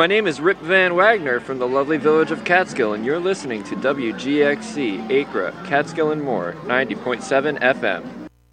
my name is Rip Van Wagner from the lovely village of Catskill, and you're listening to WGXC, Acra, Catskill and More, 90.7 FM.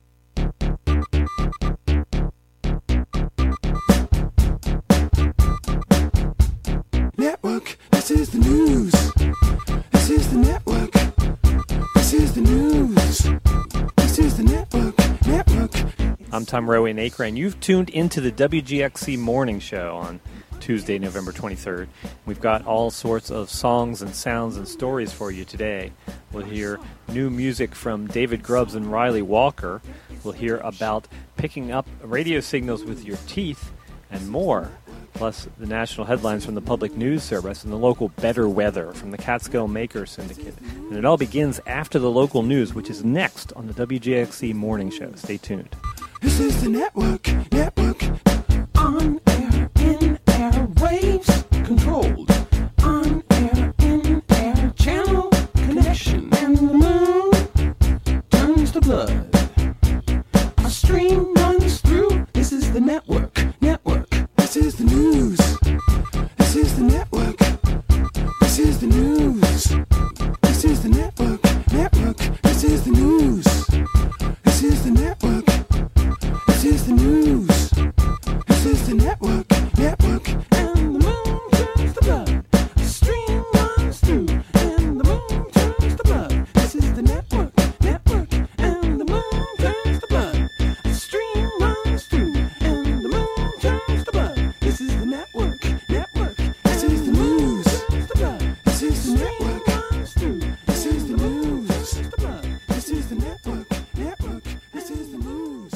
Network, this is the news. This is the network. This is the news. This is the network. I'm Tom Rowe in Acre, and you've tuned into the WGXC Morning Show on Tuesday, November 23rd. We've got all sorts of songs and sounds and stories for you today. We'll hear new music from David Grubbs and Riley Walker. We'll hear about picking up radio signals with your teeth and more. Plus the national headlines from the Public News Service and the local Better Weather from the Catskill Maker Syndicate. And it all begins after the local news, which is next on the WGXC Morning Show. Stay tuned. This is the network, on air, in air, waves controlled, on air, in air, channel connection, and the moon turns to blood. A stream runs through, this is the network, this is the news, this is the network, this is the news, this is the network, this is the news, this is the network. This is the news. This is the network, and the moon turns to blood. A stream runs through, and the moon turns to blood. This is the network, and the moon turns to blood. A stream runs through, and the moon turns to blood. This is the network. This is the news. This is the network. This is the news. This is the network. This is the news.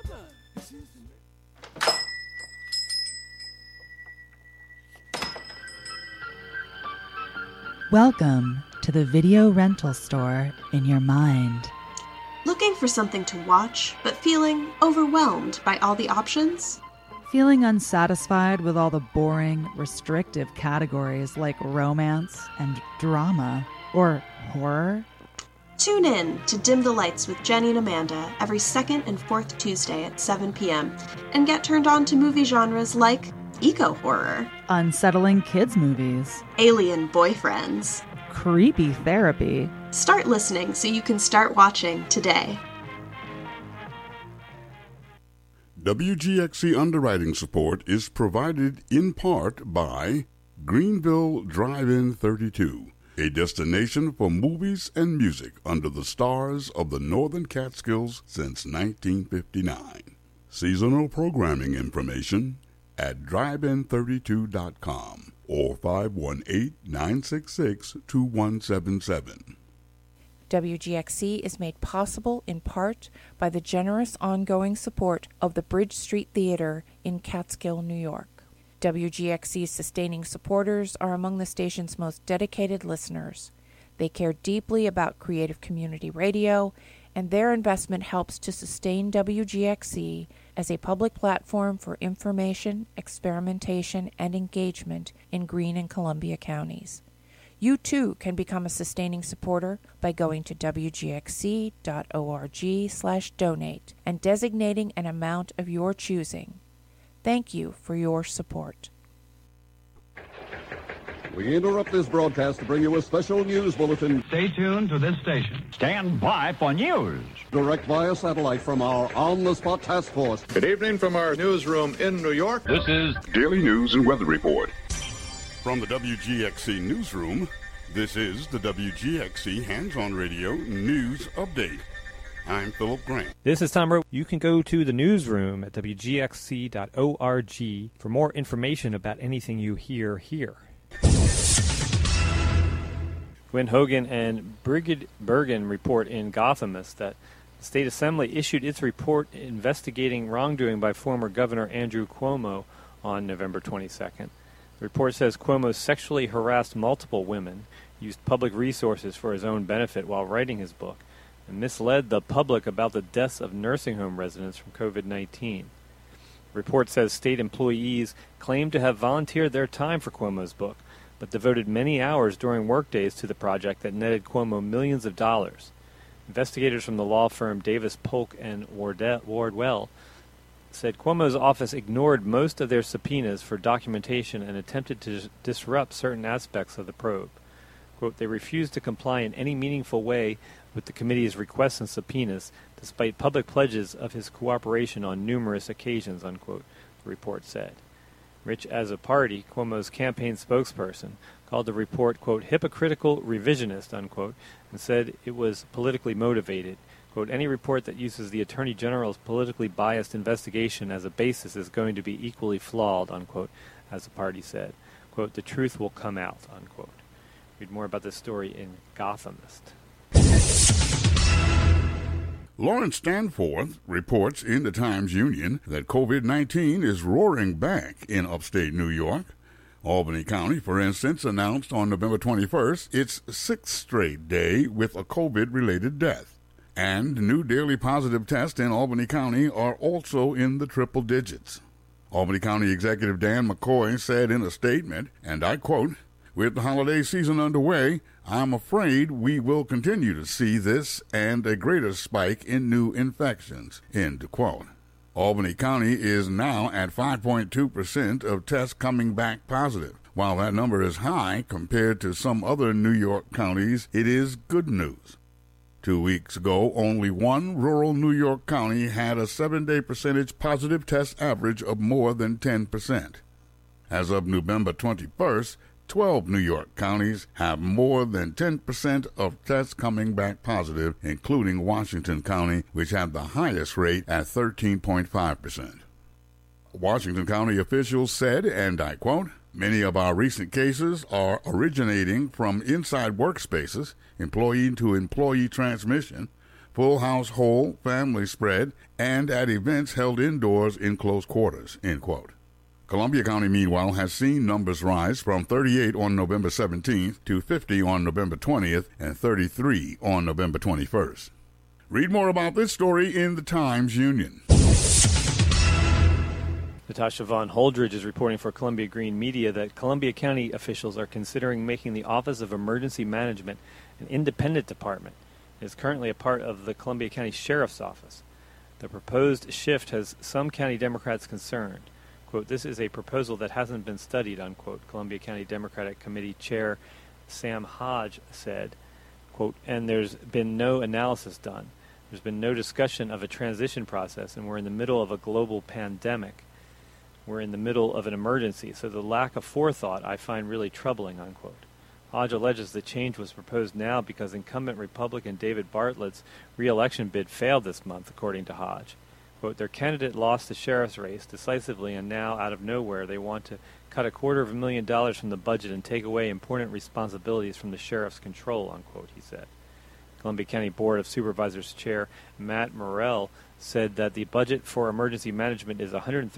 Welcome to the video rental store in your mind. Looking for something to watch, but feeling overwhelmed by all the options? Feeling unsatisfied with all the boring, restrictive categories like romance and drama or horror? Tune in to Dim the Lights with Jenny and Amanda every second and fourth Tuesday at 7 p.m. and get turned on to movie genres like eco-horror, unsettling kids movies, alien boyfriends, creepy therapy. Start listening so you can start watching today. WGXC underwriting support is provided in part by Greenville Drive-In 32, a destination for movies and music under the stars of the Northern Catskills since 1959. Seasonal programming information at drivein32.com or 518-966-2177. WGXC is made possible in part by the generous ongoing support of the Bridge Street Theater in Catskill, New York. WGXC's sustaining supporters are among the station's most dedicated listeners. They care deeply about creative community radio, and their investment helps to sustain WGXC as a public platform for information, experimentation, and engagement in Greene and Columbia counties. You too can become a sustaining supporter by going to wgxc.org/donate and designating an amount of your choosing. Thank you for your support. We interrupt this broadcast to bring you a special news bulletin. Stay tuned to this station. Stand by for news. Direct via satellite from our on-the-spot task force. Good evening from our newsroom in New York. This is Daily News and Weather Report. From the WGXC Newsroom, this is the WGXC Hands-On Radio News Update. I'm Philip Grant. This is Tom Rowe. You can go to the newsroom at WGXC.org for more information about anything you hear here. Gwen Hogan and Brigid Bergen report in Gothamist that the State Assembly issued its report investigating wrongdoing by former Governor Andrew Cuomo on November 22nd. The report says Cuomo sexually harassed multiple women, used public resources for his own benefit while writing his book, and misled the public about the deaths of nursing home residents from COVID-19. The report says state employees claim to have volunteered their time for Cuomo's book, but devoted many hours during workdays to the project that netted Cuomo millions of dollars. Investigators from the law firm Davis Polk and Wardwell said Cuomo's office ignored most of their subpoenas for documentation and attempted to disrupt certain aspects of the probe. Quote, they refused to comply in any meaningful way with the committee's requests and subpoenas, despite public pledges of his cooperation on numerous occasions, unquote, the report said. Rich Azzopardi, Cuomo's campaign spokesperson, called the report, quote, hypocritical revisionist, unquote, and said it was politically motivated. Quote, any report that uses the Attorney General's politically biased investigation as a basis is going to be equally flawed, unquote, Azzopardi said. Quote, the truth will come out, unquote. Read more about this story in Gothamist. Lawrence Stanforth reports in the Times-Union that COVID-19 is roaring back in upstate New York. Albany County, for instance, announced on November 21st its 6th straight day with a COVID-related death. And new daily positive tests in Albany County are also in the triple digits. Albany County Executive Dan McCoy said in a statement, and I quote, with the holiday season underway, I'm afraid we will continue to see this and a greater spike in new infections, end quote. Albany County is now at 5.2% of tests coming back positive. While that number is high compared to some other New York counties, it is good news. 2 weeks ago, only one rural New York county had a 7-day percentage positive test average of more than 10%. As of November 21st, 12 New York counties have more than 10% of tests coming back positive, including Washington County, which had the highest rate at 13.5%. Washington County officials said, and I quote, many of our recent cases are originating from inside workspaces, employee-to-employee transmission, full household family spread, and at events held indoors in close quarters, end quote. Columbia County, meanwhile, has seen numbers rise from 38 on November 17th to 50 on November 20th and 33 on November 21st. Read more about this story in the Times-Union. Natasha Von Holdridge is reporting for Columbia Green Media that Columbia County officials are considering making the Office of Emergency Management an independent department. It is currently a part of the Columbia County Sheriff's Office. The proposed shift has some county Democrats concerned. Quote, this is a proposal that hasn't been studied, unquote, Columbia County Democratic Committee Chair Sam Hodge said, quote, and there's been no analysis done. There's been no discussion of a transition process, and we're in the middle of a global pandemic. We're in the middle of an emergency, so the lack of forethought I find really troubling, unquote. Hodge alleges the change was proposed now because incumbent Republican David Bartlett's re-election bid failed this month, according to Hodge. Quote, their candidate lost the sheriff's race decisively, and now, out of nowhere, they want to cut $250,000 from the budget and take away important responsibilities from the sheriff's control, unquote, he said. Columbia County Board of Supervisors Chair Matt Morrell said that the budget for emergency management is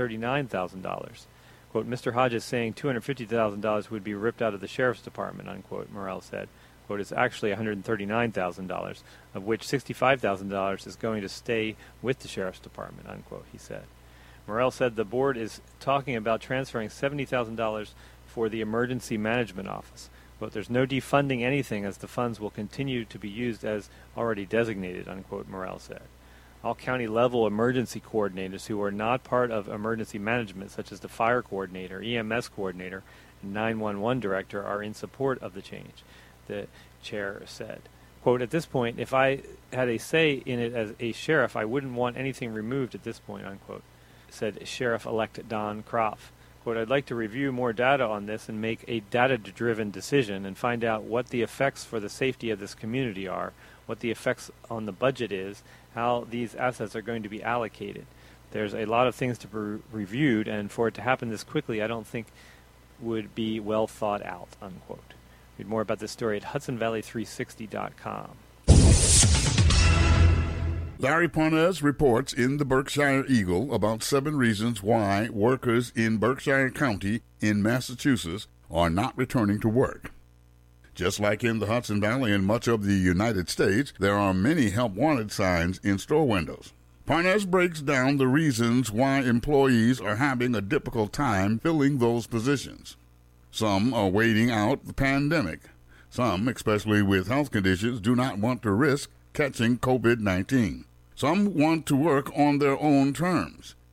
$139,000. Quote, Mr. Hodge is saying $250,000 would be ripped out of the sheriff's department, unquote, Morrell said. Quote, it's actually $139,000, of which $65,000 is going to stay with the sheriff's department, unquote, he said. Morrell said the board is talking about transferring $70,000 for the emergency management office. But there's no defunding anything as the funds will continue to be used as already designated, unquote, Morrell said. All county-level emergency coordinators who are not part of emergency management, such as the fire coordinator, EMS coordinator, and 911 director, are in support of the change, the chair said. Quote, at this point, if I had a say in it as a sheriff, I wouldn't want anything removed at this point, unquote, said Sheriff-elect Don Croft. Quote, I'd like to review more data on this and make a data-driven decision and find out what the effects for the safety of this community are, what the effects on the budget is, how these assets are going to be allocated. There's a lot of things to be reviewed, and for it to happen this quickly, I don't think would be well thought out, unquote. Read more about this story at HudsonValley360.com. Larry Parnes reports in the Berkshire Eagle about 7 reasons why workers in Berkshire County in Massachusetts are not returning to work. Just like in the Hudson Valley and much of the United States, there are many help wanted signs in store windows. Parnes breaks down the reasons why employees are having a difficult time filling those positions. Some are waiting out the pandemic. Some, especially with health conditions, do not want to risk catching COVID-19. Some want to work on their own terms.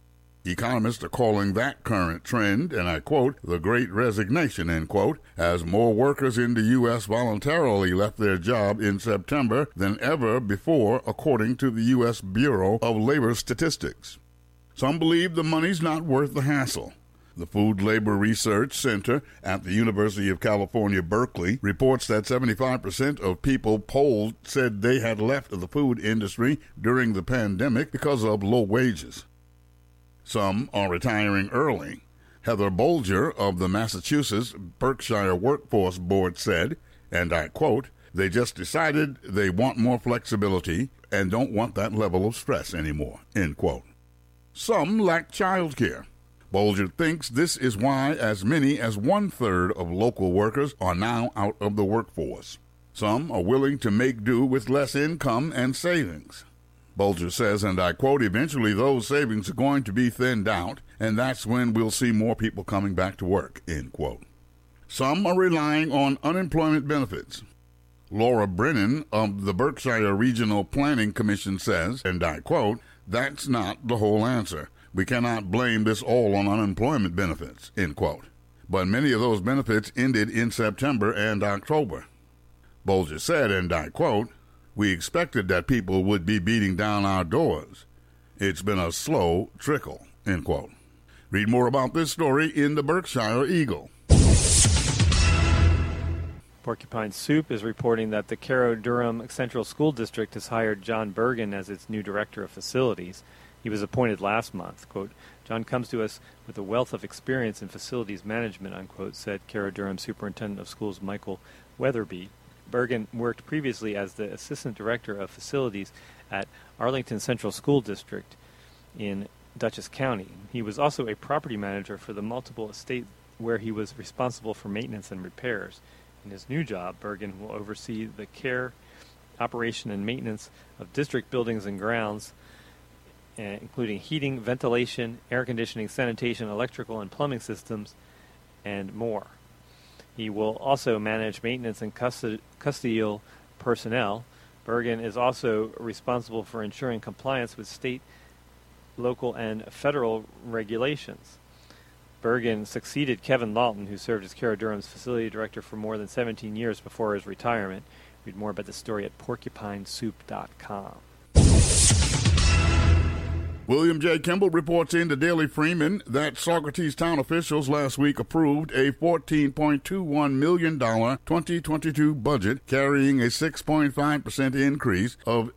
Economists are calling that current trend, and I quote, the Great Resignation, end quote, as more workers in the U.S. voluntarily left their job in September than ever before, according to the U.S. Bureau of Labor Statistics. Some believe the money's not worth the hassle. The Food Labor Research Center at the University of California, Berkeley, reports that 75% of people polled said they had left the food industry during the pandemic because of low wages. Some are retiring early. Heather Bolger of the Massachusetts Berkshire Workforce Board said, and I quote, they just decided they want more flexibility and don't want that level of stress anymore, end quote. Some lack child care. Bolger thinks this is why as many as 1/3 of local workers are now out of the workforce. Some are willing to make do with less income and savings. Bolger says, and I quote, eventually those savings are going to be thinned out, and that's when we'll see more people coming back to work, end quote. Some are relying on unemployment benefits. Laura Brennan of the Berkshire Regional Planning Commission says, and I quote, that's not the whole answer. We cannot blame this all on unemployment benefits, end quote. But many of those benefits ended in September and October. Bolger said, and I quote, we expected that people would be beating down our doors. It's been a slow trickle, end quote. Read more about this story in the Berkshire Eagle. Porcupine Soup is reporting that the Cairo-Durham Central School District has hired John Bergen as its new director of facilities. He was appointed last month. Quote, John comes to us with a wealth of experience in facilities management, unquote, said Cairo-Durham Superintendent of Schools Michael Weatherby. Bergen worked previously as the Assistant Director of Facilities at Arlington Central School District in Dutchess County. He was also a property manager for the multiple estates where he was responsible for maintenance and repairs. In his new job, Bergen will oversee the care, operation, and maintenance of district buildings and grounds, including heating, ventilation, air conditioning, sanitation, electrical and plumbing systems, and more. He will also manage maintenance and custodial personnel. Bergen is also responsible for ensuring compliance with state, local, and federal regulations. Bergen succeeded Kevin Lawton, who served as Cairo-Durham's facility director for more than 17 years before his retirement. Read more about the story at porcupinesoup.com. William J. Kimball reports in the Daily Freeman that Socrates town officials last week approved a $14.21 million 2022 budget carrying a 6.5% increase of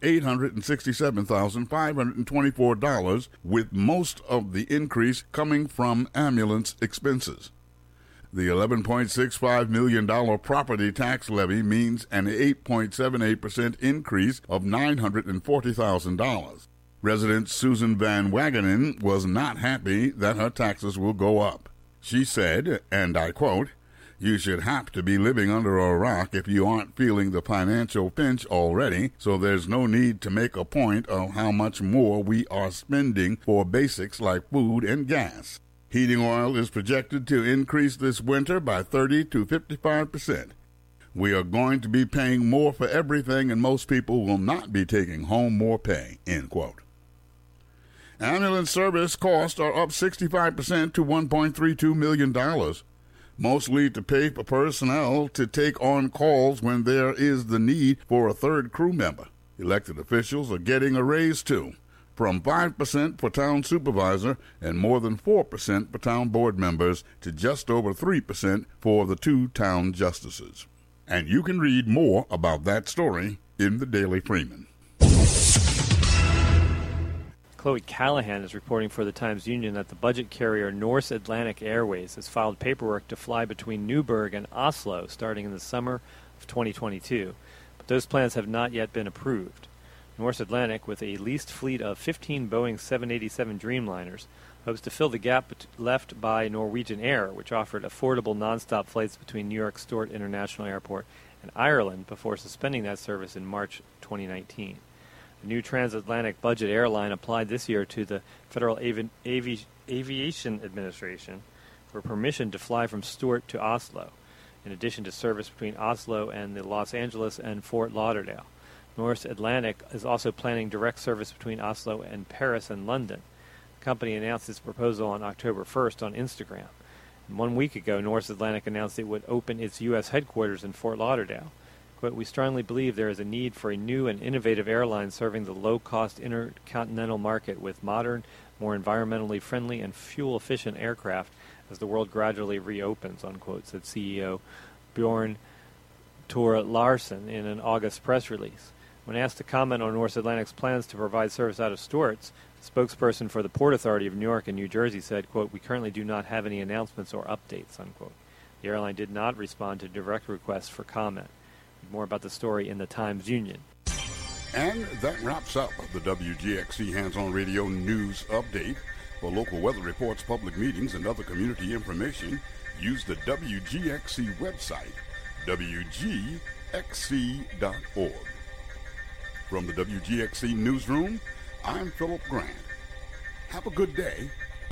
$867,524, with most of the increase coming from ambulance expenses. The $11.65 million property tax levy means an 8.78% increase of $940,000. Resident Susan Van Wagenen was not happy that her taxes will go up. She said, and I quote, you should have to be living under a rock if you aren't feeling the financial pinch already, so there's no need to make a point of how much more we are spending for basics like food and gas. Heating oil is projected to increase this winter by 30 to 55%. We are going to be paying more for everything, and most people will not be taking home more pay, end quote. Ambulance service costs are up 65% to $1.32 million, mostly to pay for personnel to take on calls when there is the need for a third crew member. Elected officials are getting a raise too, from 5% for town supervisor and more than 4% for town board members to just over 3% for the 2 town justices. And you can read more about that story in the Daily Freeman. Chloe Callahan is reporting for the Times-Union that the budget carrier Norse Atlantic Airways has filed paperwork to fly between Newburgh and Oslo starting in the summer of 2022, but those plans have not yet been approved. Norse Atlantic, with a leased fleet of 15 Boeing 787 Dreamliners, hopes to fill the gap left by Norwegian Air, which offered affordable nonstop flights between New York Sturt International Airport and Ireland before suspending that service in March 2019. The new transatlantic budget airline applied this year to the Federal Aviation Administration for permission to fly from Sturt to Oslo, in addition to service between Oslo and the Los Angeles and Fort Lauderdale. Norse Atlantic is also planning direct service between Oslo and Paris and London. The company announced its proposal on October 1st on Instagram. And 1 week ago, Norse Atlantic announced it would open its U.S. headquarters in Fort Lauderdale. Quote, "We strongly believe there is a need for a new and innovative airline serving the low-cost intercontinental market with modern, more environmentally friendly and fuel-efficient aircraft as the world gradually reopens," unquote, said CEO Bjorn Tore Larsen in an August press release. When asked to comment on Norse Atlantic's plans to provide service out of Stewart's, the spokesperson for the Port Authority of New York and New Jersey said, quote, "We currently do not have any announcements or updates," unquote. The airline did not respond to direct requests for comment. More about the story in the Times-Union. And that wraps up the WGXC Hands-On Radio News Update. For local weather reports, public meetings, and other community information, use the WGXC website, WGXC.org. From the WGXC Newsroom, I'm Philip Grant. Have a good day.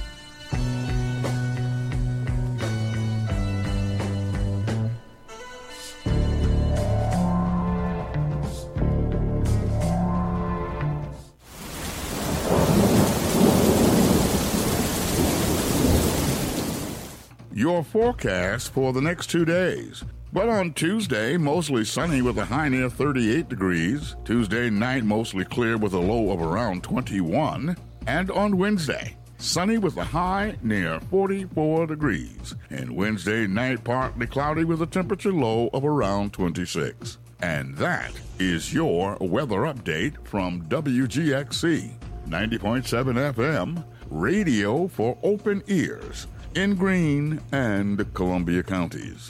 Your forecast for the next 2 days. But on Tuesday, mostly sunny with a high near 38 degrees. Tuesday night, mostly clear with a low of around 21. And on Wednesday, sunny with a high near 44 degrees. And Wednesday night, partly cloudy with a temperature low of around 26. And that is your weather update from WGXC 90.7 FM, radio for open ears in Greene and Columbia counties.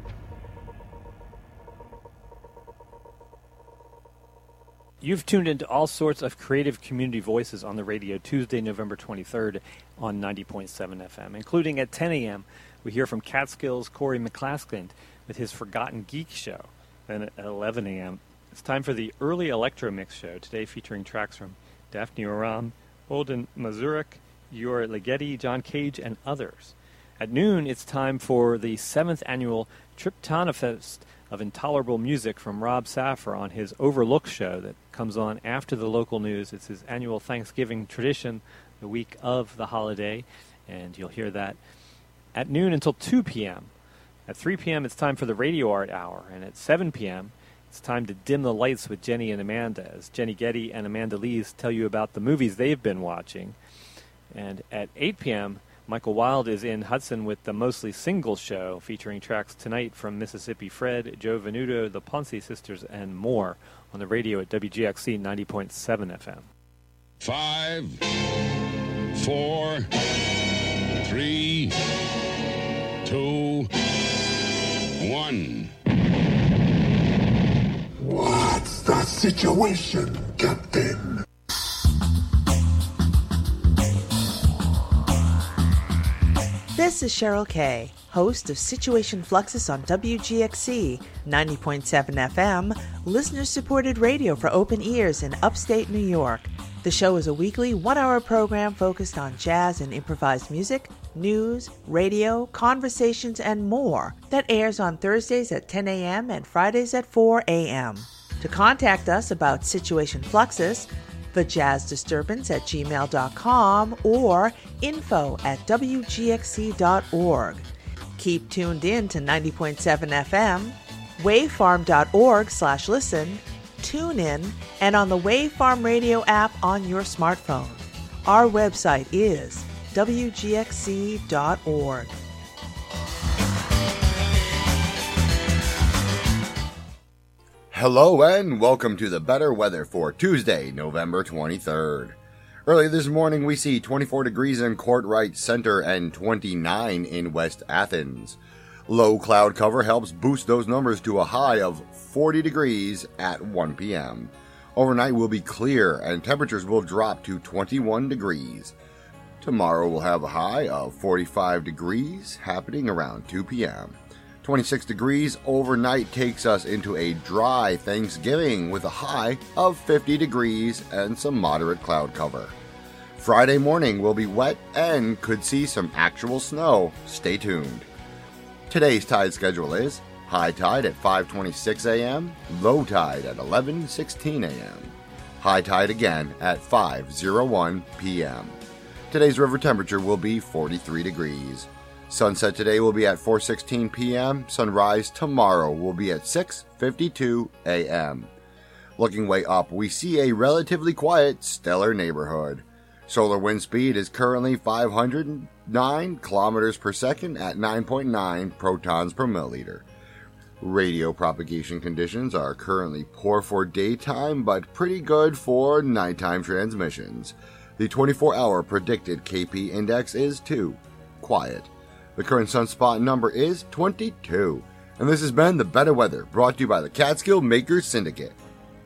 You've tuned into all sorts of creative community voices on the radio Tuesday, November 23rd on 90.7 FM, including at 10 a.m. we hear from Catskill's Corey McClaskland with his Forgotten Geek Show. Then at 11 a.m. it's time for the Early Electro Mix Show, today featuring tracks from Daphne Oram, Holden Mazurek, Yor Ligeti, John Cage, and others. At noon, it's time for the 7th annual Triptonafest of Intolerable Music from Rob Saffer on his Overlook show that comes on after the local news. It's his annual Thanksgiving tradition, the week of the holiday, and you'll hear that at noon until 2 p.m. At 3 p.m., it's time for the Radio Art Hour, and at 7 p.m., it's time to dim the lights with Jenny and Amanda, as Jenny Getty and Amanda Lees tell you about the movies they've been watching. And at 8 p.m., Michael Wilde is in Hudson with the Mostly Single Show, featuring tracks tonight from Mississippi Fred, Joe Venuto, the Ponce Sisters, and more on the radio at WGXC 90.7 FM. 5, 4, 3, 2, 1. What's the situation, Captain? This is Cheryl Kay, host of Situation Fluxus on WGXC 90.7 FM, listener-supported radio for open ears in upstate New York. The show is a weekly one-hour program focused on jazz and improvised music, news, radio, conversations, and more that airs on Thursdays at 10 a.m. and Fridays at 4 a.m. To contact us about Situation Fluxus, thejazzddisturbance@gmail.com or info@wgxc.org. Keep tuned in to 90.7 FM, wavefarm.org/listen, tune in, and on the Wavefarm radio app on your smartphone. Our website is wgxc.org. Hello and welcome to the better weather for Tuesday, November 23rd. Early this morning we see 24 degrees in Courtright Center and 29 in West Athens. Low cloud cover helps boost those numbers to a high of 40 degrees at 1 p.m. Overnight will be clear and temperatures will drop to 21 degrees. Tomorrow we'll have a high of 45 degrees happening around 2 p.m. 26 degrees overnight takes us into a dry Thanksgiving with a high of 50 degrees and some moderate cloud cover. Friday morning will be wet and could see some actual snow. Stay tuned. Today's tide schedule is high tide at 5:26 a.m., low tide at 11:16 a.m., high tide again at 5:01 p.m. Today's river temperature will be 43 degrees. Sunset today will be at 4:16 p.m. Sunrise tomorrow will be at 6:52 a.m. Looking way up, we see a relatively quiet, stellar neighborhood. Solar wind speed is currently 509 kilometers per second at 9.9 protons per milliliter. Radio propagation conditions are currently poor for daytime, but pretty good for nighttime transmissions. The 24-hour predicted KP index is 2. Quiet. The current sunspot number is 22. And this has been The Better Weather, brought to you by the Catskill Makers Syndicate.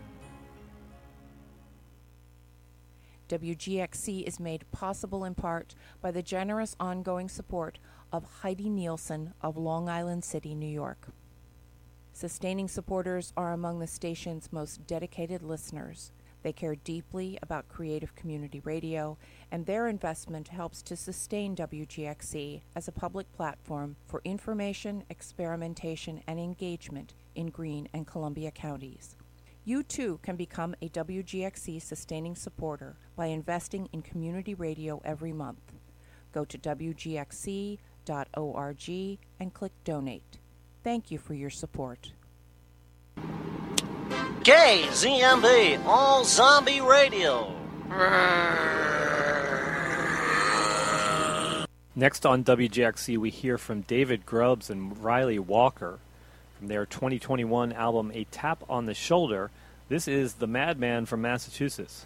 WGXC is made possible in part by the generous ongoing support of Heidi Nielsen of Long Island City, New York. Sustaining supporters are among the station's most dedicated listeners. They care deeply about creative community radio, and their investment helps to sustain WGXC as a public platform for information, experimentation, and engagement in Greene and Columbia counties. You too can become a WGXC sustaining supporter by investing in community radio every month. Go to WGXC.org and click Donate. Thank you for your support. KZMB All Zombie Radio. Next on WGXC, we hear from David Grubbs and Riley Walker from their 2021 album A Tap on the Shoulder. This is The Madman from Massachusetts.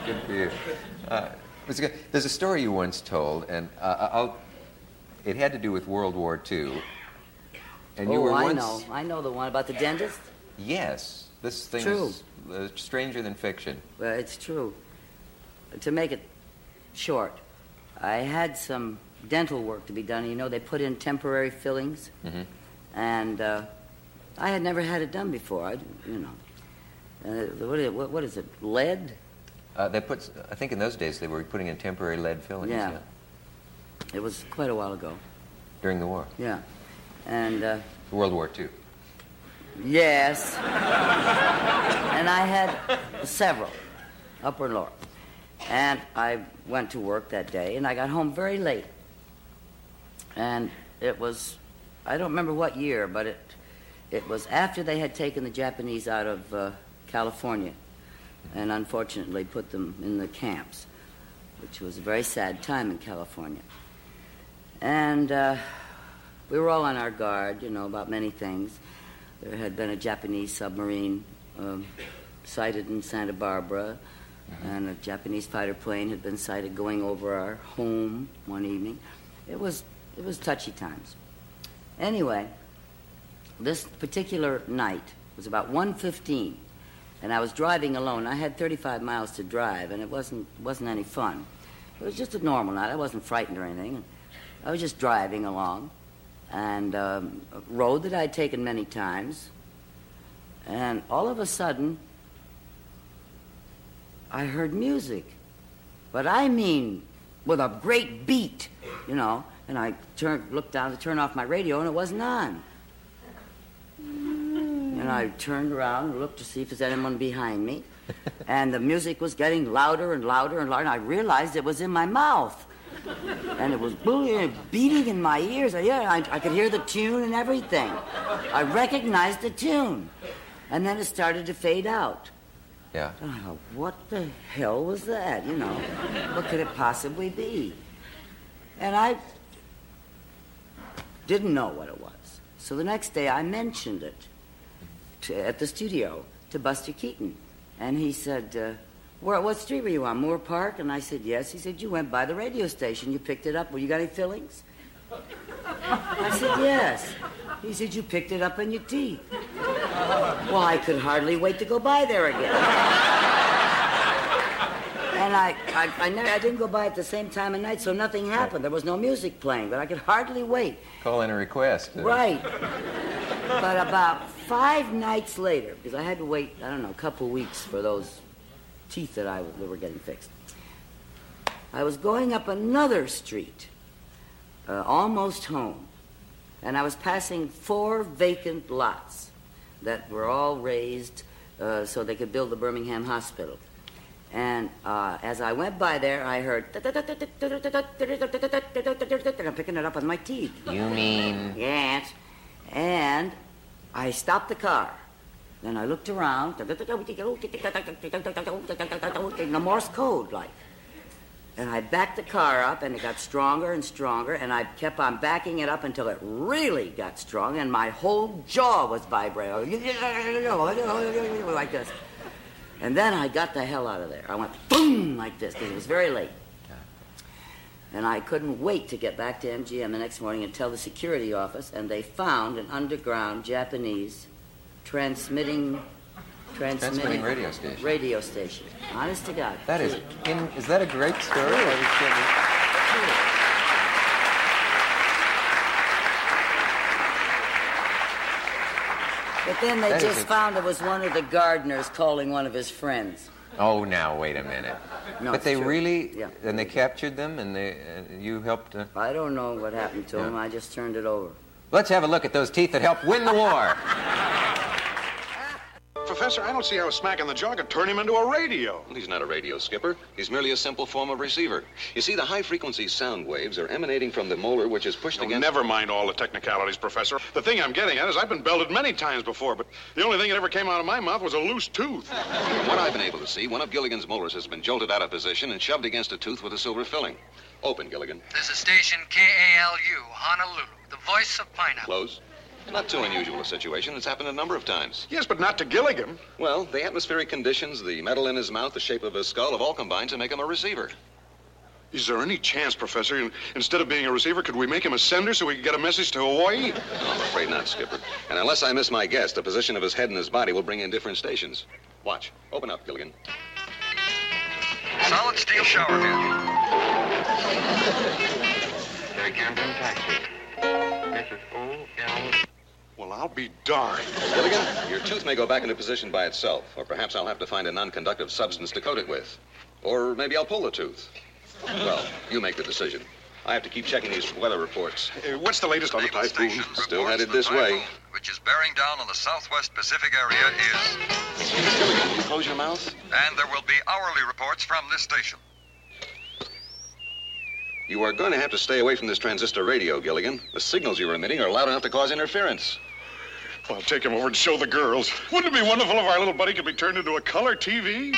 Good for you. There's a story you once told, and it had to do with World War II. And you were once... I know the one about the dentist. Yes. This thing True. is stranger than fiction. Well, it's true. To make it short, I had some dental work to be done. You know, they put in temporary fillings. Mm-hmm. And I had never had it done before. What is it, lead? I think in those days they were putting in temporary lead fillings. Yeah. It was quite a while ago. During the war? Yeah. And... World War II. Yes. And I had several, upper and lower. And I went to work that day, and I got home very late. And it was, I don't remember what year, but it was after they had taken the Japanese out of California and unfortunately put them in the camps, which was a very sad time in California. And we were all on our guard, about many things. There had been a Japanese submarine sighted in Santa Barbara, and a Japanese fighter plane had been sighted going over our home one evening. It was touchy times. Anyway, this particular night was about 1:15, and I was driving alone. I had 35 miles to drive, and it wasn't any fun. It was just a normal night. I wasn't frightened or anything. I was just driving along, and a road that I'd taken many times, and all of a sudden, I heard music. But I mean, with a great beat, and I looked down to turn off my radio, and it wasn't on. And I turned around and looked to see if there's anyone behind me, and the music was getting louder and louder and louder, and I realized it was in my mouth. And it was beating in my ears. I could hear the tune and everything. I recognized the tune. And then it started to fade out. Yeah. And I thought, what the hell was that, What could it possibly be? And I didn't know what it was. So the next day I mentioned it at the studio to Buster Keaton. And he said... what street were you on, Moore Park? And I said, yes. He said, you went by the radio station. You picked it up. Well, you got any fillings? I said, yes. He said, you picked it up in your teeth. Well, I could hardly wait to go by there again. And I didn't go by at the same time of night, so nothing happened. There was no music playing, but I could hardly wait. Call in a request. Right. But about 5 nights later, because I had to wait, a couple weeks for those teeth that were getting fixed. I was going up another street, almost home, and I was passing 4 vacant lots that were all raised so they could build the Birmingham Hospital. And as I went by there, I heard... and I'm picking it up with my teeth. You mean... Yes. And I stopped the car. Then I looked around, in the Morse code, like. And I backed the car up, and it got stronger and stronger, and I kept on backing it up until it really got strong, and my whole jaw was vibrating, like this. And then I got the hell out of there. I went boom, like this, because it was very late. And I couldn't wait to get back to MGM the next morning and tell the security office, and they found an underground Japanese transmitting radio station. Honest to God. Is that a great story? But then they just found it was one of the gardeners calling one of his friends. Oh, now, wait a minute. No, but they true. Really... Yeah. And they captured them, and you helped... I don't know what happened to them. I just turned it over. Let's have a look at those teeth that helped win the war. Professor, I don't see how smacking the jaw could turn him into a radio. Well, he's not a radio skipper. He's merely a simple form of receiver. You see, the high-frequency sound waves are emanating from the molar, which is pushed against... Never mind all the technicalities, Professor. The thing I'm getting at is I've been belted many times before, but the only thing that ever came out of my mouth was a loose tooth. From what I've been able to see, one of Gilligan's molars has been jolted out of position and shoved against a tooth with a silver filling. Open, Gilligan. This is station KALU, Honolulu, the voice of Pineapple. Close. Not too unusual a situation. It's happened a number of times. Yes, but not to Gilligan. Well, the atmospheric conditions, the metal in his mouth, the shape of his skull have all combined to make him a receiver. Is there any chance, Professor, instead of being a receiver, could we make him a sender so we could get a message to Hawaii? No, I'm afraid not, Skipper. And unless I miss my guess, the position of his head and his body will bring in different stations. Watch. Open up, Gilligan. Solid steel shower head. Very Camden taxi. Mrs. O.L. Well, I'll be darned. Gilligan, your tooth may go back into position by itself, or perhaps I'll have to find a non-conductive substance to coat it with. Or maybe I'll pull the tooth. Well, you make the decision. I have to keep checking these weather reports. What's the latest on the typhoon? Still headed this way. Which is bearing down on the southwest Pacific area is... Gilligan, will you close your mouth? And there will be hourly reports from this station. You are going to have to stay away from this transistor radio, Gilligan. The signals you're emitting are loud enough to cause interference. Well, I'll take him over and show the girls. Wouldn't it be wonderful if our little buddy could be turned into a color TV?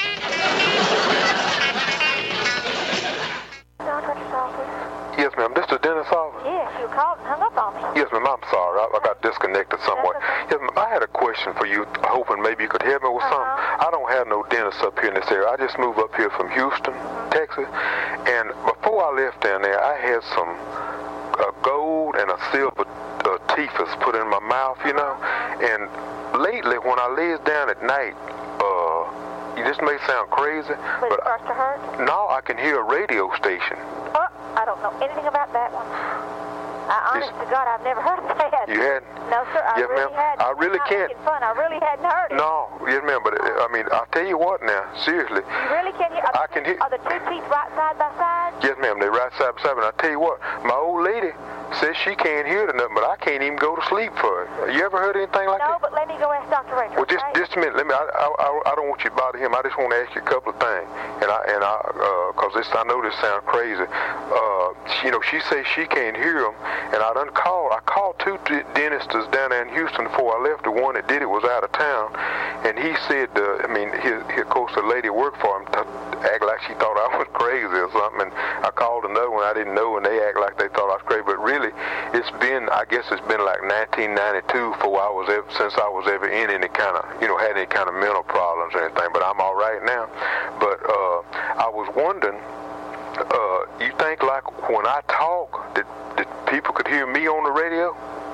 Yes, ma'am. This is the dentist's office? Yes, you called and hung up on me. Yes, ma'am. I'm sorry. I got disconnected somewhat. Yes, ma'am. I had a question for you, hoping maybe you could help me with something. I don't have no dentist up here in this area. I just moved up here from Houston, Texas. And before I left down there, I had some gold and a silver teeth put in my mouth, you know. And lately, when I lays down at night, this may sound crazy, but it starts to hurt? No, I can hear a radio station. I don't know anything about that one. Honest to God, I've never heard of that. You hadn't? No, sir, I yes, really hadn't. I really can't. Fun. I really hadn't heard it. No, yes, ma'am, but I mean, I'll tell you what now, seriously. You really can't hear? I can hear. Are the two teeth right side by side? Yes, ma'am, they're right side by side, and I'll tell you what, my old lady says she can't hear it or nothing, but I can't even go to sleep for it. You ever heard anything like that? No, but let me go ask Dr. Rachel. Well, just a minute. Let me. I don't want you to bother him. I just want to ask you a couple of things, because I know this sounds crazy. You know, she says she can't hear them, and I called two dentists down there in Houston before I left. The one that did it was out of town, and he said, of course, the lady worked for him act like she thought I was crazy or something, and I called another one I didn't know, and they act like they thought I was crazy, but really, I guess it's been like 1992 since I was ever in any kind of, had any kind of mental problems or anything, but I'm all right now. But I was wondering, you think like when I talk, that people could hear me on the radio?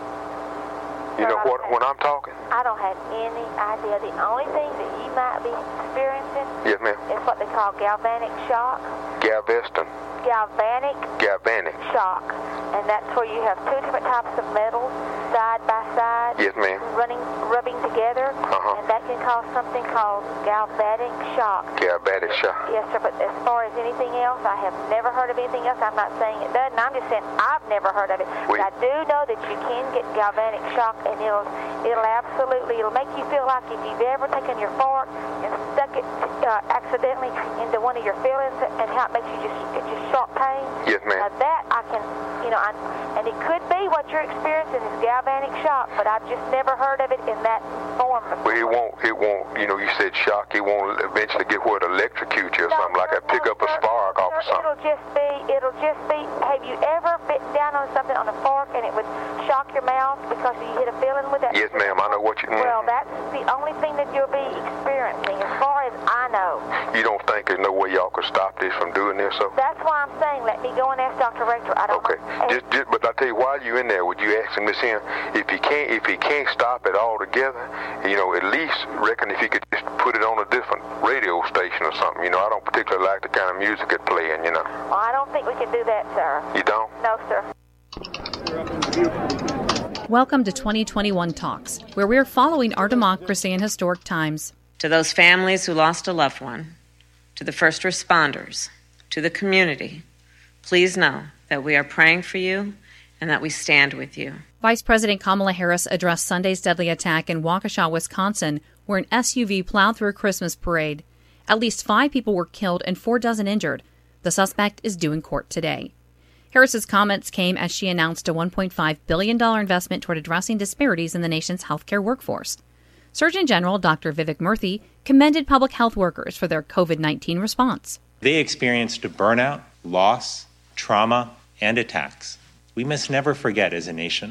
You know what? When I'm talking? I don't have any idea. The only thing that you might be experiencing yes, ma'am, is what they call galvanic shock. Galveston. Galvanic shock. And that's where you have two different types of metals side by side. Yes, ma'am. Rubbing together. And that can cause something called galvanic shock. Galvanic shock. Yes, sir. But as far as anything else, I have never heard of anything else. I'm not saying it doesn't. I'm just saying I've never heard of it. But I do know that you can get galvanic shock, and it'll make you feel like if you've ever taken your fork and stuck it accidentally into one of your fillings, and how it makes you just sharp pain. Yes, ma'am. Now that I can, and it could be what you're experiencing is galvanic shock, but I've just never heard of it in that form before. Well, it won't, you said shock, it won't eventually get where it electrocute you or something, like I pick up a spark off of something. It'll just be, have you ever bit down on something on a fork and it would shock your mouth because you hit a filling with it? Yes, ma'am, I know what you mean. Well, that's the only thing that you'll be experiencing, as far as I know. You don't think there's no way y'all could stop this from doing this? So that's why I'm saying, let me go and ask Dr. Rector. I don't know. But I tell you, while you're in there, would you ask him this in? If he can't stop it altogether, at least reckon if he could just put it on a different radio station or something. I don't particularly like the kind of music it's playing. Well, I don't think we can do that, sir. You don't? No, sir. Welcome to 2021 Talks, where we're following our democracy in historic times. To those families who lost a loved one, to the first responders, to the community, please know that we are praying for you and that we stand with you. Vice President Kamala Harris addressed Sunday's deadly attack in Waukesha, Wisconsin, where an SUV plowed through a Christmas parade. At least 5 people were killed and 4 dozen injured. The suspect is due in court today. Harris's comments came as she announced a $1.5 billion investment toward addressing disparities in the nation's healthcare workforce. Surgeon General Dr. Vivek Murthy commended public health workers for their COVID-19 response. They experienced burnout, loss, trauma, and attacks. We must never forget as a nation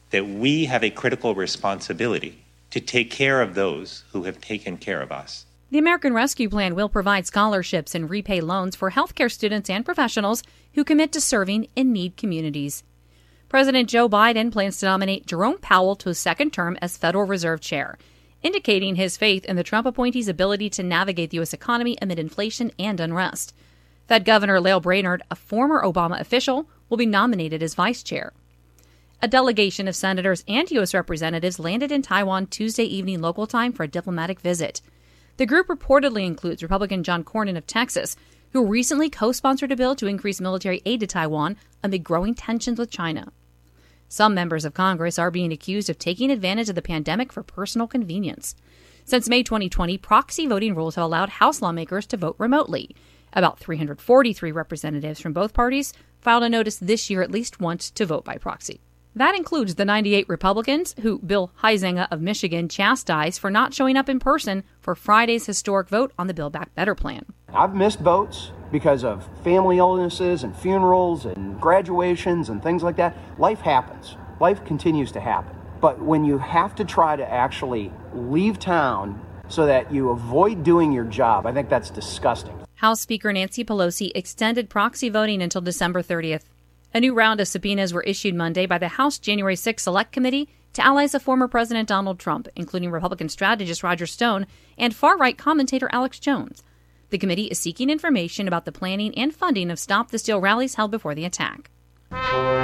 that we have a critical responsibility to take care of those who have taken care of us. The American Rescue Plan will provide scholarships and repay loans for healthcare students and professionals who commit to serving in need communities. President Joe Biden plans to nominate Jerome Powell to his second term as Federal Reserve Chair, indicating his faith in the Trump appointee's ability to navigate the U.S. economy amid inflation and unrest. Fed Governor Lael Brainerd, a former Obama official, will be nominated as vice chair. A delegation of senators and U.S. representatives landed in Taiwan Tuesday evening local time for a diplomatic visit. The group reportedly includes Republican John Cornyn of Texas, who recently co-sponsored a bill to increase military aid to Taiwan amid growing tensions with China. Some members of Congress are being accused of taking advantage of the pandemic for personal convenience. Since May 2020, proxy voting rules have allowed House lawmakers to vote remotely. About 343 representatives from both parties filed a notice this year at least once to vote by proxy. That includes the 98 Republicans who Bill Huizenga of Michigan chastised for not showing up in person for Friday's historic vote on the Build Back Better plan. I've missed votes because of family illnesses and funerals and graduations and things like that. Life happens. Life continues to happen. But when you have to try to actually leave town so that you avoid doing your job, I think that's disgusting. House Speaker Nancy Pelosi extended proxy voting until December 30th. A new round of subpoenas were issued Monday by the House January 6 Select Committee to allies of former President Donald Trump, including Republican strategist Roger Stone and far-right commentator Alex Jones. The committee is seeking information about the planning and funding of Stop the Steal rallies held before the attack. The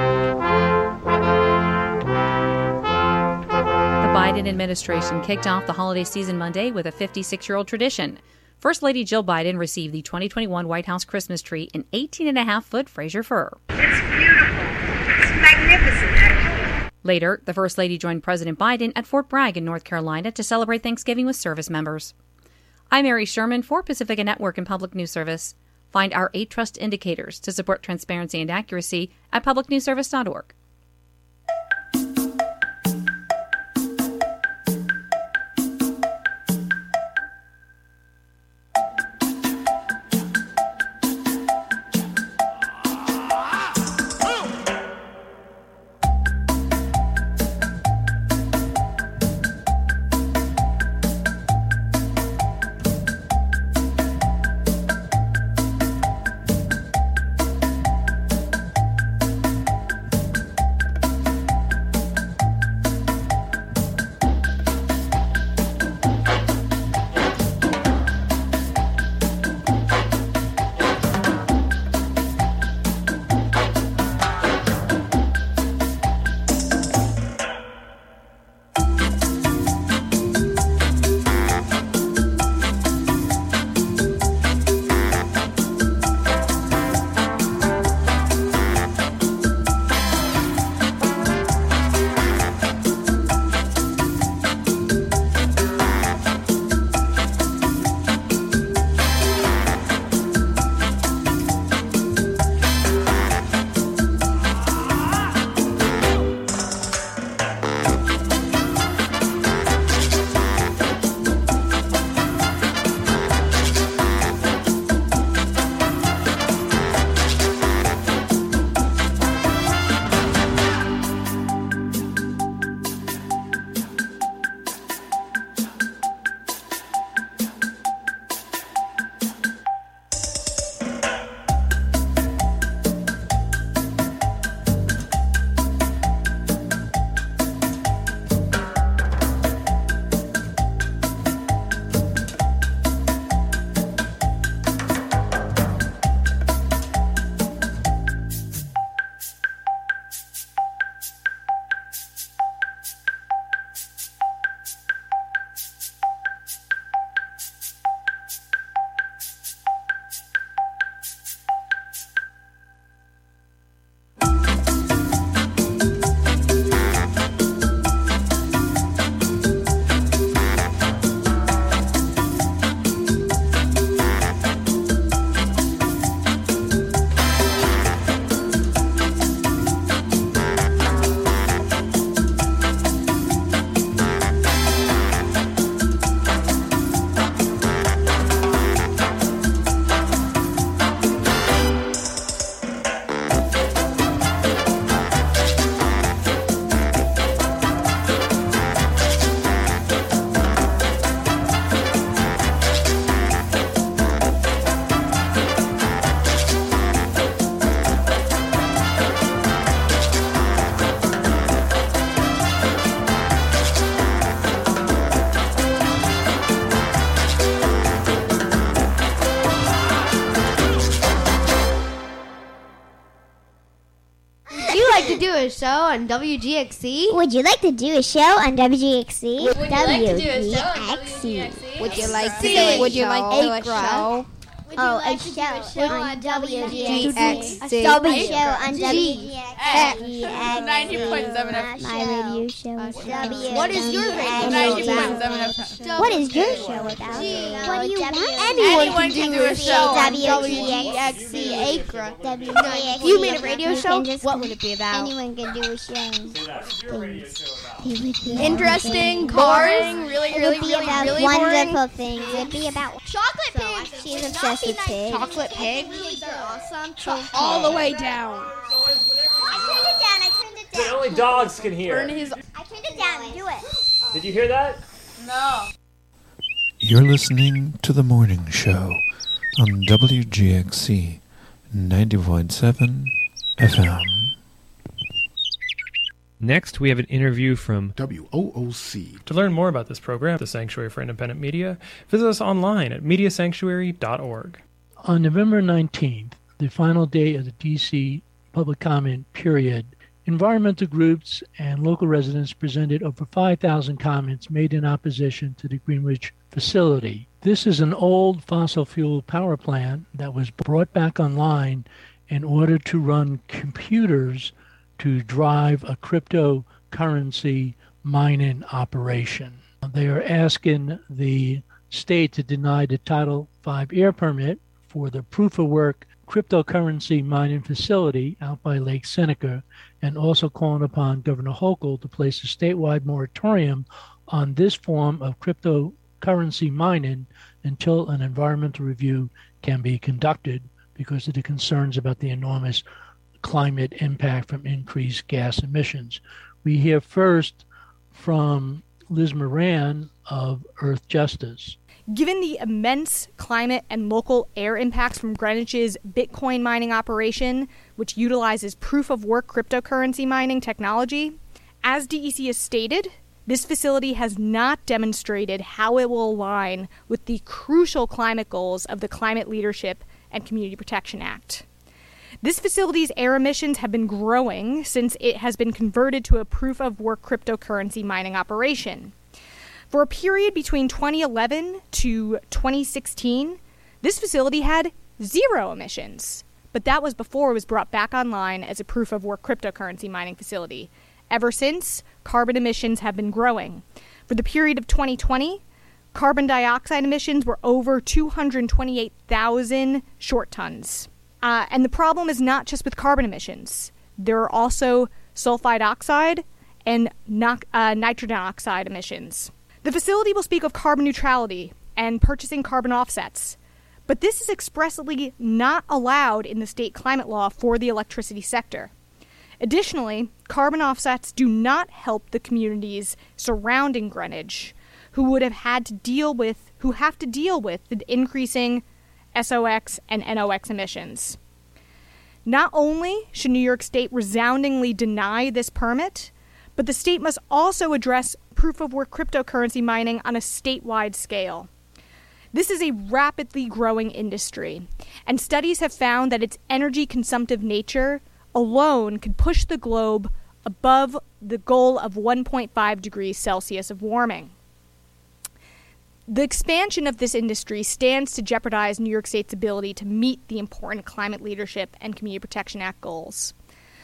Biden administration kicked off the holiday season Monday with a 56-year-old tradition. First Lady Jill Biden received the 2021 White House Christmas tree in 18.5-foot Fraser fir. It's beautiful. It's magnificent, actually. Later, the First Lady joined President Biden at Fort Bragg in North Carolina to celebrate Thanksgiving with service members. I'm Mary Sherman for Pacifica Network and Public News Service. Find our 8 trust indicators to support transparency and accuracy at publicnewsservice.org. a show on WGXC? Would you like to do a show on WGXC? Would you like to do a show on WGXC? Would you like to do a show? Would you like to do a Acra? show? Oh, a show on WGXC. A show on WGXC. 90.7 FM. My radio show. What is your radio? 90.7 FM. What is your show about? What do you want? Anyone can do a show on WGXC. Acra. If you made a radio show, what would it be about? Anyone can do a show. Interesting, boring, really wonderful things. It'd be about chocolate pigs. She's obsessed with pigs. Chocolate pigs. Pigs are awesome. All the way down. I turned it down. Only dogs can hear. I turned it down. Do it. Did you hear that? No. You're listening to The Morning Show on WGXC 90.7 FM. Next, we have an interview from WOOC. To learn more about this program, the Sanctuary for Independent Media, visit us online at mediasanctuary.org. On November 19th, the final day of the D.C. public comment period, environmental groups and local residents presented over 5,000 comments made in opposition to the Greenwich facility. This is an old fossil fuel power plant that was brought back online in order to run computers to drive a cryptocurrency mining operation. They are asking the state to deny the Title V air permit for the proof-of-work cryptocurrency mining facility out by Lake Seneca, and also calling upon Governor Hochul to place a statewide moratorium on this form of cryptocurrency mining until an environmental review can be conducted because of the concerns about the enormous climate impact from increased gas emissions. We hear first from Liz Moran of Earth Justice. Given the immense climate and local air impacts from Greenwich's Bitcoin mining operation, which utilizes proof-of-work cryptocurrency mining technology, as DEC has stated, this facility has not demonstrated how it will align with the crucial climate goals of the Climate Leadership and Community Protection Act. This facility's air emissions have been growing since it has been converted to a proof-of-work cryptocurrency mining operation. For a period between 2011 to 2016, this facility had 0 emissions, but that was before it was brought back online as a proof-of-work cryptocurrency mining facility. Ever since, carbon emissions have been growing. For the period of 2020, carbon dioxide emissions were over 228,000 short tons. And the problem is not just with carbon emissions. There are also sulfide oxide and nitrogen oxide emissions. The facility will speak of carbon neutrality and purchasing carbon offsets, but this is expressly not allowed in the state climate law for the electricity sector. Additionally, carbon offsets do not help the communities surrounding Greenwich, who have to deal with the increasing SOx and NOx emissions. Not only should New York State resoundingly deny this permit, but the state must also address proof-of-work cryptocurrency mining on a statewide scale. This is a rapidly growing industry, and studies have found that its energy-consumptive nature alone could push the globe above the goal of 1.5 degrees Celsius of warming. The expansion of this industry stands to jeopardize New York State's ability to meet the important Climate Leadership and Community Protection Act goals.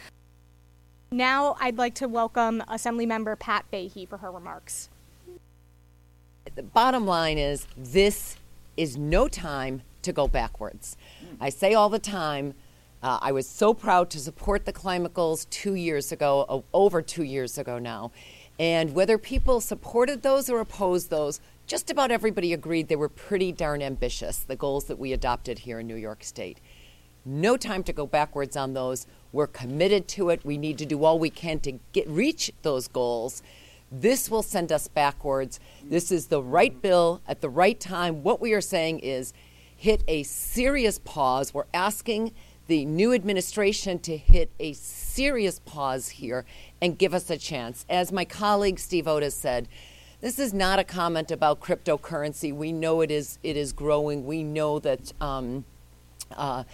Now I'd like to welcome Assemblymember Pat Fahey for her remarks. The bottom line is this is no time to go backwards. I say all the time, I was so proud to support the climate goals 2 years ago, over 2 years ago now. And whether people supported those or opposed those, just about everybody agreed they were pretty darn ambitious, the goals that we adopted here in New York State. No time to go backwards on those. We're committed to it. We need to do all we can to reach those goals. This will send us backwards. This is the right bill at the right time. What we are saying is hit a serious pause. We're asking the new administration to hit a serious pause here and give us a chance. As my colleague Steve Otis said, this is not a comment about cryptocurrency. We know it is growing. We know that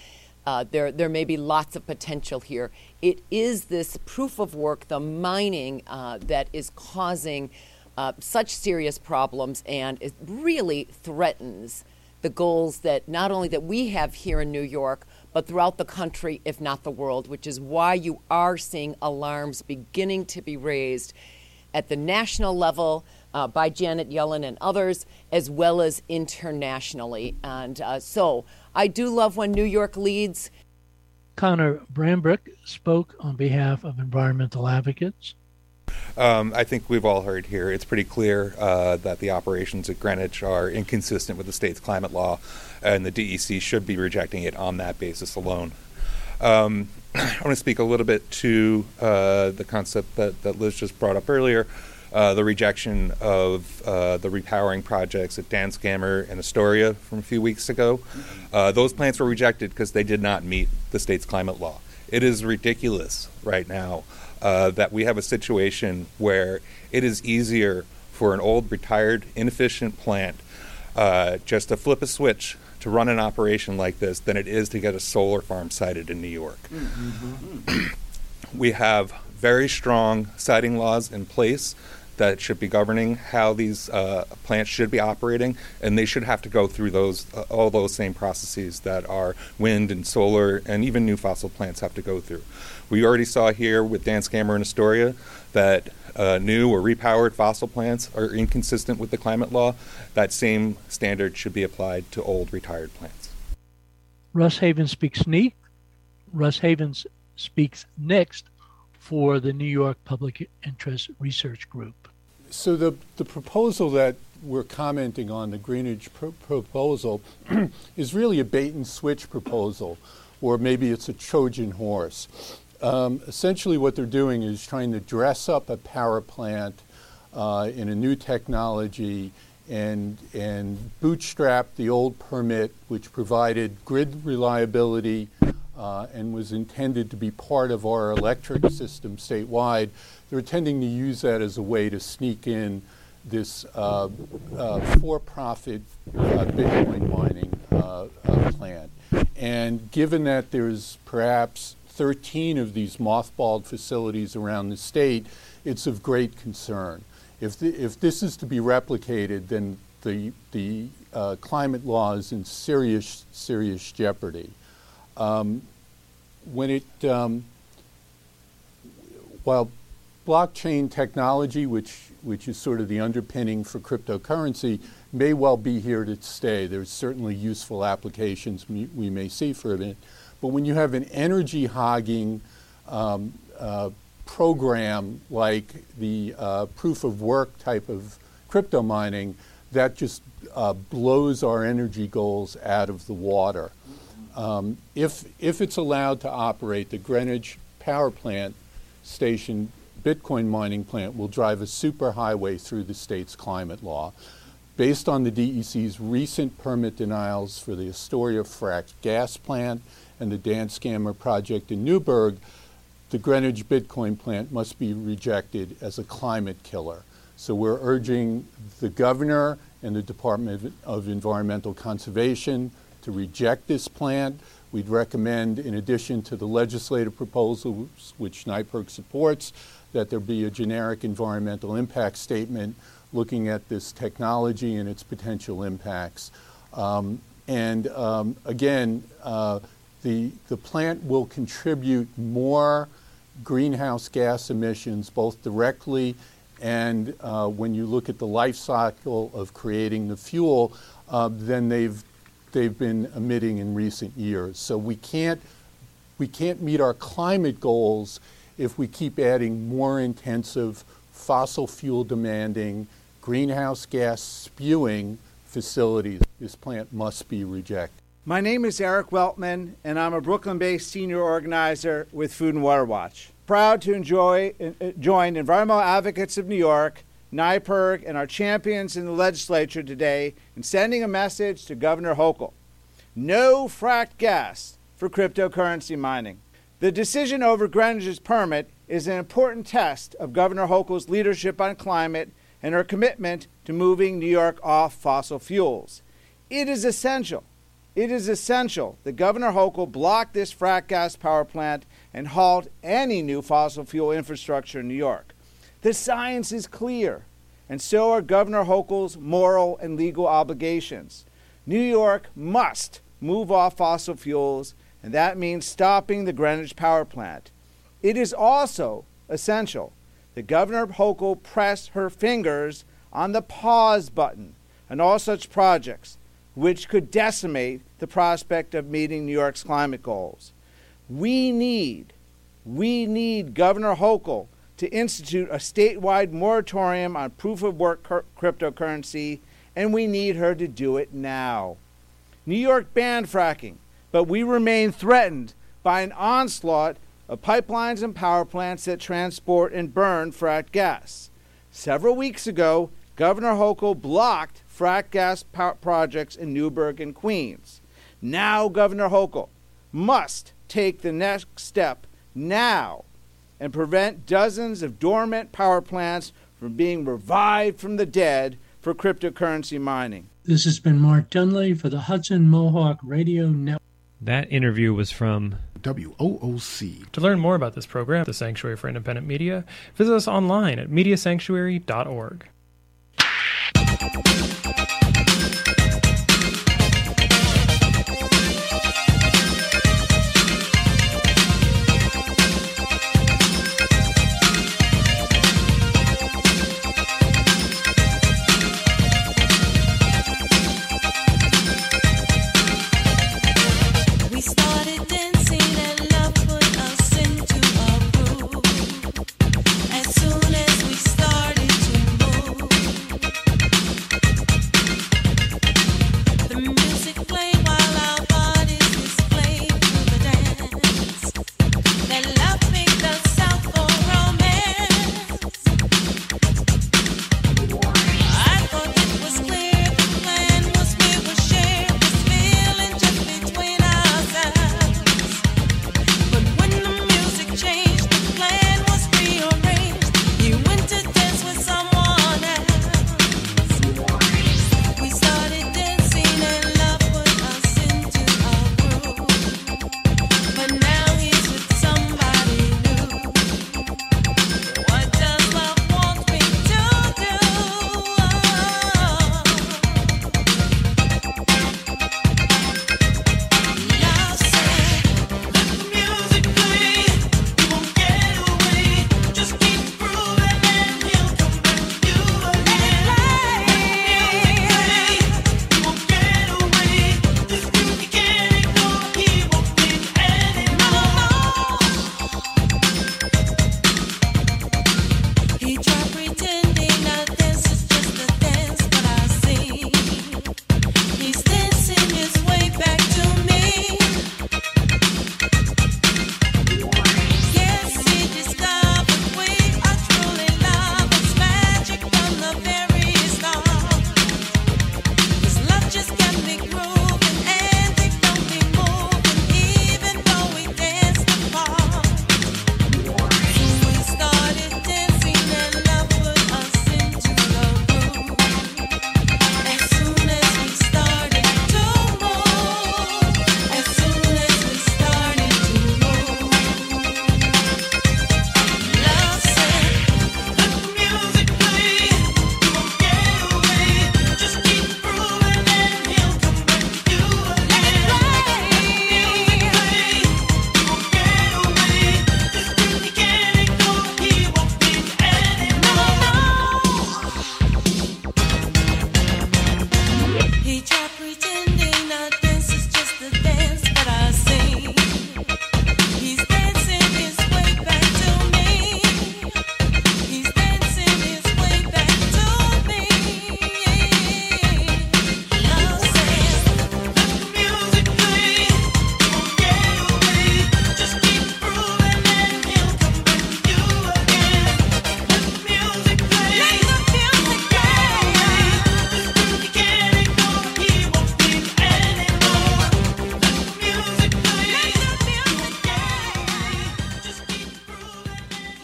There may be lots of potential here. It is this proof of work, the mining, that is causing such serious problems, and it really threatens the goals that not only that we have here in New York, but throughout the country, if not the world, which is why you are seeing alarms beginning to be raised at the national level by Janet Yellen and others, as well as internationally. And so I do love when New York leads. Connor Brambrick spoke on behalf of environmental advocates. I think we've all heard here, it's pretty clear that the operations at Greenwich are inconsistent with the state's climate law, and the DEC should be rejecting it on that basis alone. I want to speak a little bit to the concept that Liz just brought up earlier, the rejection of the repowering projects at Danskammer and Astoria from a few weeks ago. Those plants were rejected because they did not meet the state's climate law. It is ridiculous right now that we have a situation where it is easier for an old, retired, inefficient plant just to flip a switch to run an operation like this than it is to get a solar farm sited in New York. We have very strong siting laws in place that should be governing how these plants should be operating, and they should have to go through all those same processes that our wind and solar and even new fossil plants have to go through. We already saw here with Danskammer and Astoria that new or repowered fossil plants are inconsistent with the climate law. That same standard should be applied to old, retired plants. Russ Havens speaks next for the New York Public Interest Research Group. So the proposal that we're commenting on, the Greenwich proposal, is really a bait and switch proposal, or maybe it's a Trojan horse. Essentially what they're doing is trying to dress up a power plant in a new technology and bootstrap the old permit, which provided grid reliability and was intended to be part of our electric system statewide. They're intending to use that as a way to sneak in this for-profit Bitcoin mining plant. And given that there's perhaps 13 of these mothballed facilities around the state, it's of great concern. If this is to be replicated, then the climate law is in serious jeopardy. While blockchain technology, which is sort of the underpinning for cryptocurrency, may well be here to stay. There's certainly useful applications we may see for it. But when you have an energy hogging program like the proof of work type of crypto mining, that just blows our energy goals out of the water. If it's allowed to operate, the Greenwich Power Plant Station Bitcoin mining plant will drive a superhighway through the state's climate law. Based on the DEC's recent permit denials for the Astoria fracked gas plant and the Danskammer project in Newburgh, the Greenwich Bitcoin plant must be rejected as a climate killer. So we're urging the governor and the Department of Environmental Conservation to reject this plant. We'd recommend, in addition to the legislative proposals, which NYPIRG supports, that there be a generic environmental impact statement looking at this technology and its potential impacts. Again, the plant will contribute more greenhouse gas emissions, both directly and when you look at the life cycle of creating the fuel, than they've been emitting in recent years. So we can't meet our climate goals if we keep adding more intensive fossil fuel demanding, greenhouse gas spewing facilities. This plant must be rejected. My name is Eric Weltman, and I'm a Brooklyn-based senior organizer with Food and Water Watch. Proud to join Environmental Advocates of New York, NYPIRG, and our champions in the legislature today in sending a message to Governor Hochul. No fracked gas for cryptocurrency mining. The decision over Greenwich's permit is an important test of Governor Hochul's leadership on climate and her commitment to moving New York off fossil fuels. It is essential It is essential that Governor Hochul block this frack gas power plant and halt any new fossil fuel infrastructure in New York. The science is clear, and so are Governor Hochul's moral and legal obligations. New York must move off fossil fuels, and that means stopping the Greenwich power plant. It is also essential that Governor Hochul press her fingers on the pause button on all such projects, which could decimate the prospect of meeting New York's climate goals. We need Governor Hochul to institute a statewide moratorium on proof-of-work cryptocurrency, and we need her to do it now. New York banned fracking, but we remain threatened by an onslaught of pipelines and power plants that transport and burn fracked gas. Several weeks ago, Governor Hochul blocked frack gas projects in Newburgh and Queens. Now Governor Hochul must take the next step now and prevent dozens of dormant power plants from being revived from the dead for cryptocurrency mining. This has been Mark Dunley for the Hudson Mohawk Radio Network. That interview was from WOOC. To learn more about this program, the Sanctuary for Independent Media, visit us online at mediasanctuary.org.